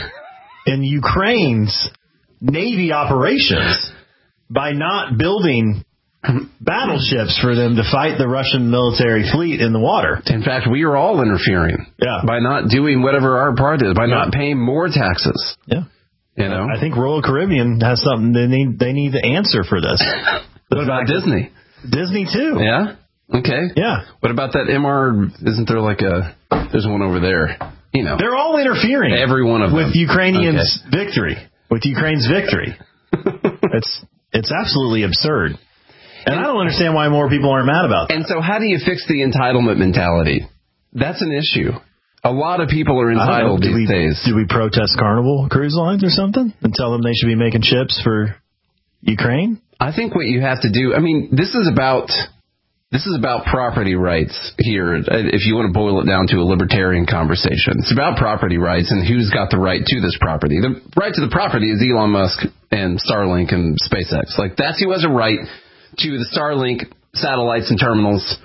in Ukraine's Navy operations by not building battleships for them to fight the Russian military fleet in the water. In fact, we are all interfering yeah. by not doing whatever our part is, by yeah. not paying more taxes. Yeah. You know? I think Royal Caribbean has something they need they need to answer for this. What about Disney? Disney too. Yeah? Okay. Yeah. What about that M R? Isn't there like a there's one over there. You know. They're all interfering. Every one of them. With Ukrainians' okay. victory. With Ukraine's victory. it's it's absolutely absurd. And, and I don't understand why more people aren't mad about that. And so how do you fix the entitlement mentality? That's an issue. A lot of people are entitled these we, days. Do we protest Carnival Cruise Lines or something and tell them they should be making ships for Ukraine? I think what you have to do, I mean, this is about this is about property rights here, if you want to boil it down to a libertarian conversation. It's about property rights and who's got the right to this property. The right to the property is Elon Musk and Starlink and SpaceX. Like, that's who has a right to the Starlink satellites and terminals,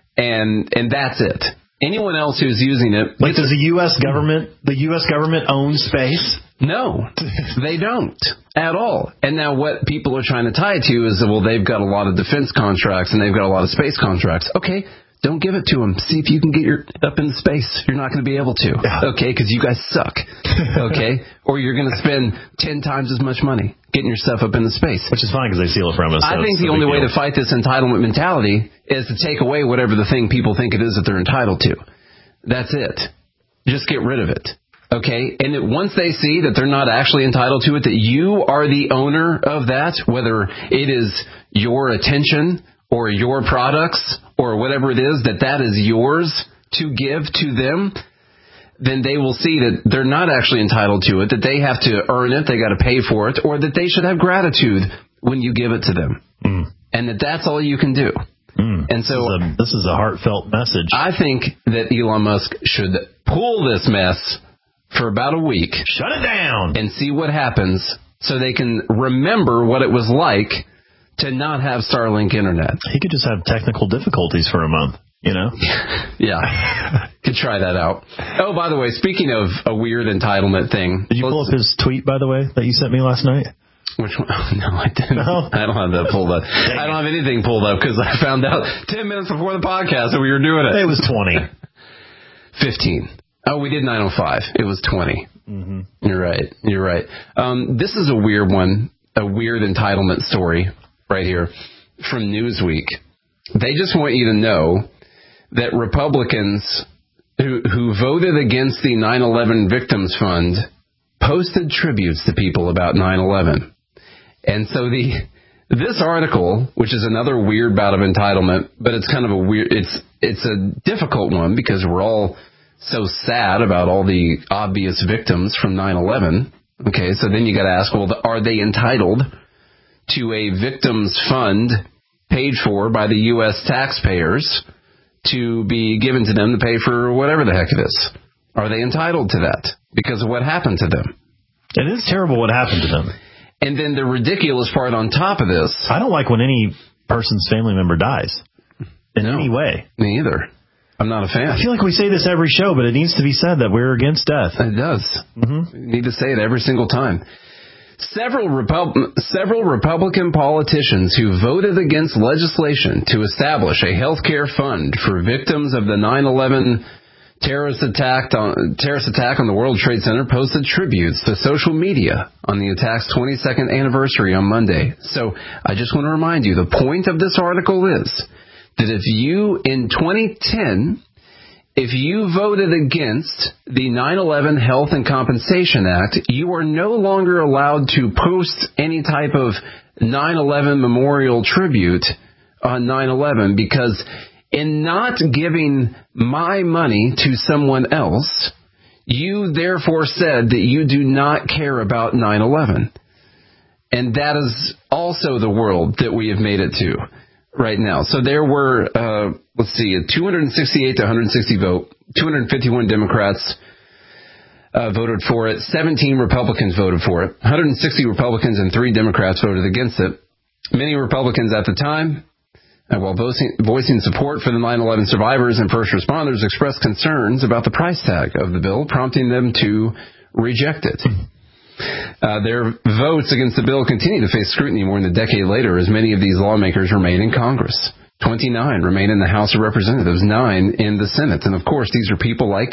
and and that's it. Anyone else who's using it... Like, does the U S government, the U S government own space? No, they don't at all. And now what people are trying to tie it to is, well, they've got a lot of defense contracts and they've got a lot of space contracts. Okay, don't give it to them. See if you can get your up in space. You're not going to be able to. Yeah. Okay, because you guys suck. Okay? Or you're going to spend ten times as much money getting yourself up into space. Which is fine because they steal it from us. I think the only way to fight this entitlement mentality is to take away whatever the thing people think it is that they're entitled to. That's it. Just get rid of it. Okay? And it, once they see that they're not actually entitled to it, that you are the owner of that, whether it is your attention or your products or whatever it is, that that is yours to give to them, then they will see that they're not actually entitled to it, that they have to earn it, they got to pay for it, or that they should have gratitude when you give it to them. Mm. And that that's all you can do. Mm. And so this is, a, this is a heartfelt message. I think that Elon Musk should pull this mess for about a week. Shut it down. And see what happens so they can remember what it was like to not have Starlink internet. He could just have technical difficulties for a month, you know? Yeah. Could try that out. Oh, by the way, speaking of a weird entitlement thing. Did you pull up his tweet, by the way, that you sent me last night? Which one? Oh, no, I didn't. No? I don't have that pulled up. I don't have anything pulled up because I found out ten minutes before the podcast that we were doing it. It was twenty. fifteen. Oh, we did nine oh five. It was twenty. Mm-hmm. You're right. You're right. Um, this is a weird one, a weird entitlement story right here from Newsweek. They just want you to know that Republicans who, who voted against the nine eleven Victims Fund posted tributes to people about nine eleven. And so the this article, which is another weird bout of entitlement, but it's kind of a weird, it's it's a difficult one because we're all so sad about all the obvious victims from nine eleven. Okay, so then you got to ask, well, are they entitled to a victims fund paid for by the U S taxpayers to be given to them to pay for whatever the heck it is. Are they entitled to that because of what happened to them? It is terrible what happened to them. And then the ridiculous part on top of this. I don't like when any person's family member dies in no, any way. Me either. I'm not a fan. I feel like we say this every show, but it needs to be said that we're against death. It does. Mm-hmm. We need to say it every single time. Several, Repub- several Republican politicians who voted against legislation to establish a health care fund for victims of the nine eleven terrorist attack on, terrorist attack on the World Trade Center posted tributes to social media on the attack's twenty-second anniversary on Monday. So I just want to remind you, the point of this article is that if you, in twenty ten, if you voted against the nine eleven Health and Compensation Act, you are no longer allowed to post any type of nine eleven memorial tribute on nine eleven, because in not giving my money to someone else, you therefore said that you do not care about nine eleven. And that is also the world that we have made it to right now. So there were, uh, let's see, a two hundred sixty-eight to one hundred sixty vote. two hundred fifty-one Democrats uh, voted for it. seventeen Republicans voted for it. one hundred sixty Republicans and three Democrats voted against it. Many Republicans at the time, uh, while voicing, voicing support for the nine eleven survivors and first responders, expressed concerns about the price tag of the bill, prompting them to reject it. Uh, their votes against the bill continue to face scrutiny more than a decade later, as many of these lawmakers remain in Congress. twenty-nine remain in the House of Representatives, nine in the Senate. And, of course, these are people like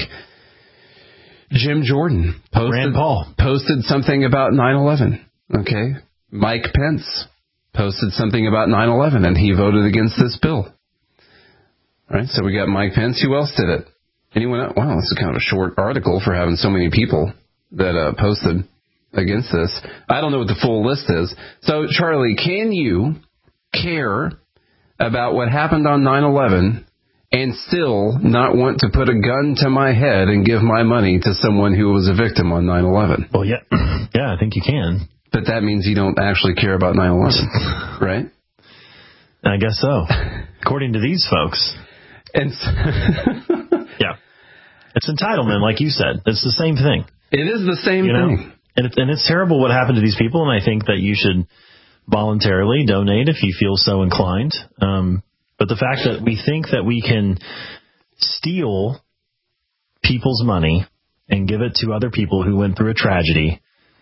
Jim Jordan. Posted, Rand Paul. Posted something about nine eleven. Okay. Mike Pence posted something about nine eleven, and he voted against this bill. All right, so we got Mike Pence. Who else did it? Anyone else? Wow, this is kind of a short article for having so many people that uh, posted against this. I don't know what the full list is. So, Charlie, can you care about what happened on nine eleven and still not want to put a gun to my head and give my money to someone who was a victim on nine eleven? Well, yeah, yeah, I think you can. But that means you don't actually care about nine eleven, right? I guess so, according to these folks. And yeah, it's entitlement, like you said. It's the same thing. It is the same you know? thing. And, it, and it's terrible what happened to these people, and I think that you should voluntarily donate if you feel so inclined. Um, but the fact that we think that we can steal people's money and give it to other people who went through a tragedy,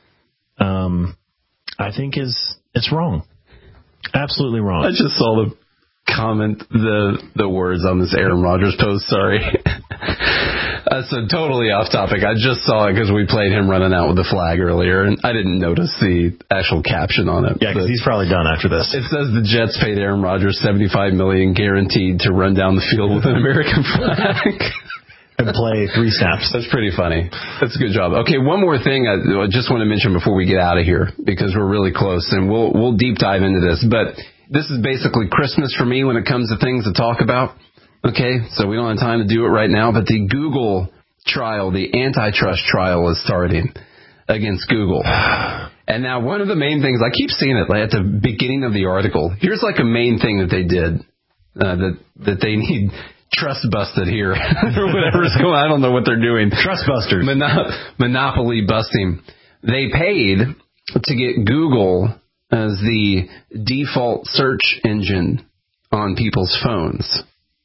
um, I think is it's wrong. Absolutely wrong. I just saw the comment, the the words on this Aaron Rodgers post. Sorry. Uh, so totally off topic. I just saw it because we played him running out with the flag earlier, and I didn't notice the actual caption on it. Yeah, because he's probably done after this. It says the Jets paid Aaron Rodgers seventy-five million dollars guaranteed to run down the field with an American flag. And play three snaps. That's pretty funny. That's a good job. Okay, one more thing I, I just want to mention before we get out of here, because we're really close, and we'll we'll deep dive into this. But this is basically Christmas for me when it comes to things to talk about. Okay, so we don't have time to do it right now, but the Google trial, the antitrust trial is starting against Google. And now one of the main things, I keep seeing it like at the beginning of the article. Here's like a main thing that they did, uh, that, that they need trust busted here, or whatever's going on. I don't know what they're doing. Trust busters. Mono- monopoly busting. They paid to get Google as the default search engine on people's phones.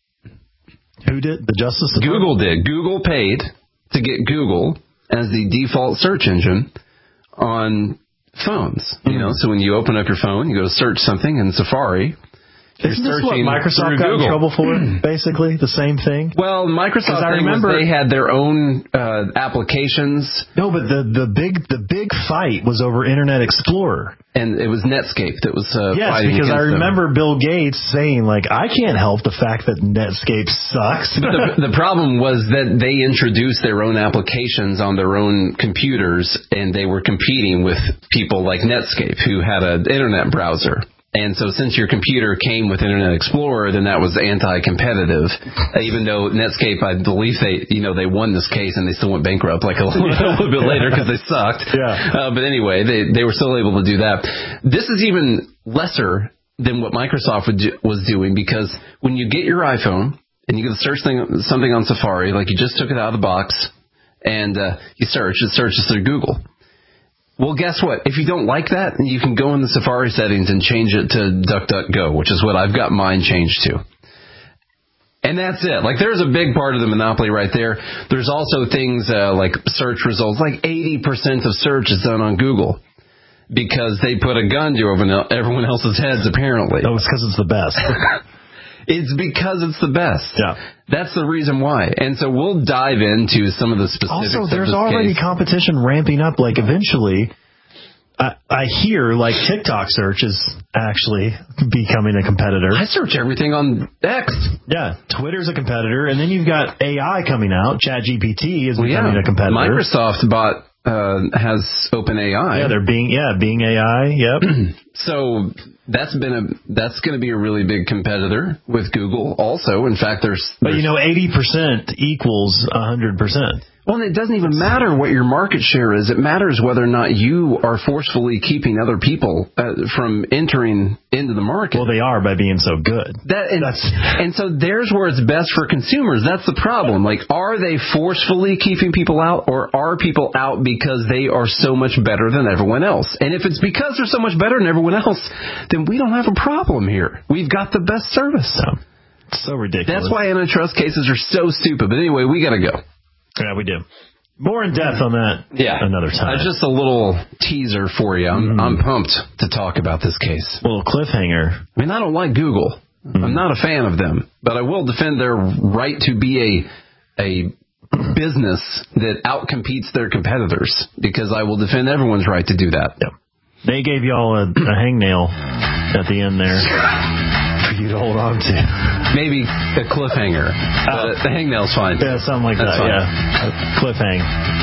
Who did? The Justice Department? Google did. Google paid to get Google as the default search engine on phones. Mm-hmm. You know, so when you open up your phone, you go to search something in Safari. Isn't this what Microsoft got in trouble for? Basically, the same thing. Well, Microsoft I thing remember was they had their own uh, applications. No, but the the big the big fight was over Internet Explorer, and it was Netscape that was uh, yes, fighting because I them. remember Bill Gates saying like, I can't help the fact that Netscape sucks. But the, the problem was that they introduced their own applications on their own computers, and they were competing with people like Netscape, who had an internet browser. And so since your computer came with Internet Explorer, then that was anti-competitive. Uh, even though Netscape, I believe they, you know, they won this case and they still went bankrupt like a little, a little bit later because they sucked. Yeah. Uh, but anyway, they they were still able to do that. This is even lesser than what Microsoft would do, was doing, because when you get your iPhone and you get to search thing, something on Safari, like you just took it out of the box and uh, you search, it searches through Google. Well, guess what? If you don't like that, you can go in the Safari settings and change it to DuckDuckGo, which is what I've got mine changed to. And that's it. Like, there's a big part of the monopoly right there. There's also things uh, like search results. Like eighty percent of search is done on Google because they put a gun to everyone else's heads, apparently. Oh, it's because it's the best. It's because it's the best. Yeah. That's the reason why. And so we'll dive into some of the specifics. Also, there's of this already case. competition ramping up. Like, eventually, I, I hear, like, TikTok search is actually becoming a competitor. I search everything on X. Yeah, Twitter's a competitor. And then you've got A I coming out. ChatGPT is well, becoming yeah. a competitor. Microsoft bought... Uh, has OpenAI. Yeah, they're being yeah being A I. Yep. So that's been a that's going to be a really big competitor with Google. Also, in fact, there's, there's but you know, eighty percent equals a hundred percent. Well, it doesn't even matter what your market share is. It matters whether or not you are forcefully keeping other people uh, from entering into the market. Well, they are by being so good. That and, That's... and so there's where it's best for consumers. That's the problem. Like, are they forcefully keeping people out, or are people out because they are so much better than everyone else? And if it's because they're so much better than everyone else, then we don't have a problem here. We've got the best service. So, it's so ridiculous. That's why antitrust cases are so stupid. But anyway, we got to go. Yeah, we do. More in depth on that yeah. another time. Uh, just a little teaser for you. I'm, mm-hmm. I'm pumped to talk about this case. A little cliffhanger. I mean, I don't like Google. Mm-hmm. I'm not a fan of them. But I will defend their right to be a a business that outcompetes their competitors, because I will defend everyone's right to do that. Yep. They gave y'all a, a hangnail at the end there for you to hold on to. Maybe a cliffhanger. Uh, the hangnail's fine. Yeah, something like That's that. Fine. Yeah, a cliffhang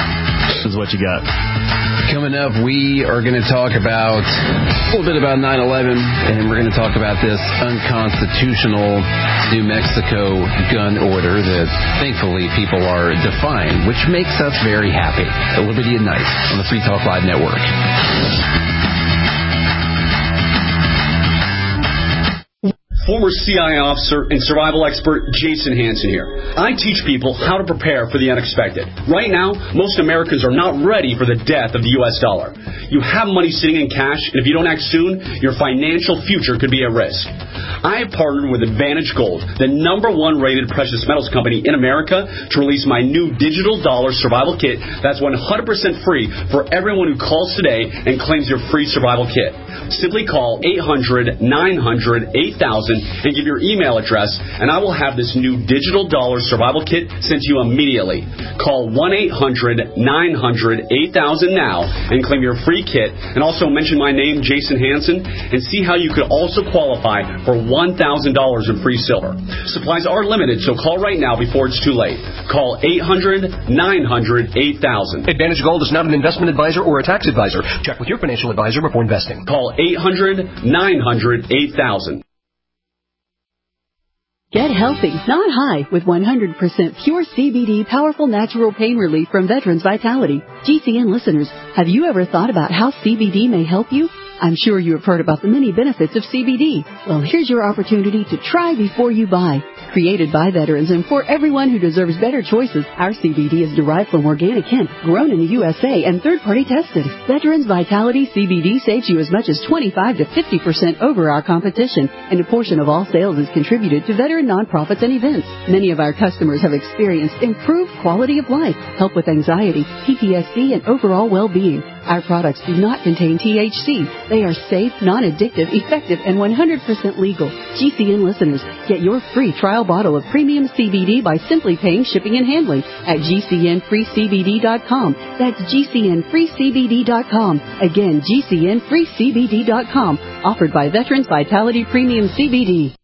is what you got. Coming up, we are going to talk about a little bit about nine eleven, and we're going to talk about this unconstitutional New Mexico gun order that thankfully people are defying, which makes us very happy. At Liberty at Night on the Free Talk Live Network. Former C I A officer and survival expert Jason Hansen here. I teach people how to prepare for the unexpected. Right now, most Americans are not ready for the death of the U S dollar. You have money sitting in cash, and if you don't act soon, your financial future could be at risk. I have partnered with Advantage Gold, the number one rated precious metals company in America, to release my new digital dollar survival kit that's one hundred percent free for everyone who calls today and claims your free survival kit. Simply call eight hundred, nine hundred, eight thousand and give your email address, and I will have this new digital dollar survival kit sent to you immediately. Call one eight hundred, nine hundred, eight thousand now and claim your free kit, and also mention my name, Jason Hansen, and see how you could also qualify for one thousand dollars in free silver. Supplies are limited, so call right now before it's too late. Call eight hundred, nine hundred, eight thousand. Advantage Gold is not an investment advisor or a tax advisor. Check with your financial advisor before investing. Call eight hundred, nine hundred, eight thousand. Get healthy, not high, with one hundred percent pure C B D powerful natural pain relief from Veterans Vitality. G C N listeners, have you ever thought about how C B D may help you? I'm sure you have heard about the many benefits of C B D. Well, here's your opportunity to try before you buy. Created by veterans and for everyone who deserves better choices, our C B D is derived from organic hemp, grown in the U S A, and third-party tested. Veterans Vitality C B D saves you as much as twenty-five to fifty percent over our competition, and a portion of all sales is contributed to veteran nonprofits and events. Many of our customers have experienced improved quality of life, help with anxiety, P T S D, and overall well-being. Our products do not contain T H C. They are safe, non-addictive, effective, and one hundred percent legal. G C N listeners, get your free trial bottle of premium C B D by simply paying shipping and handling at G C N free C B D dot com. That's G C N free C B D dot com. Again, G C N free C B D dot com. Offered by Veterans Vitality Premium C B D.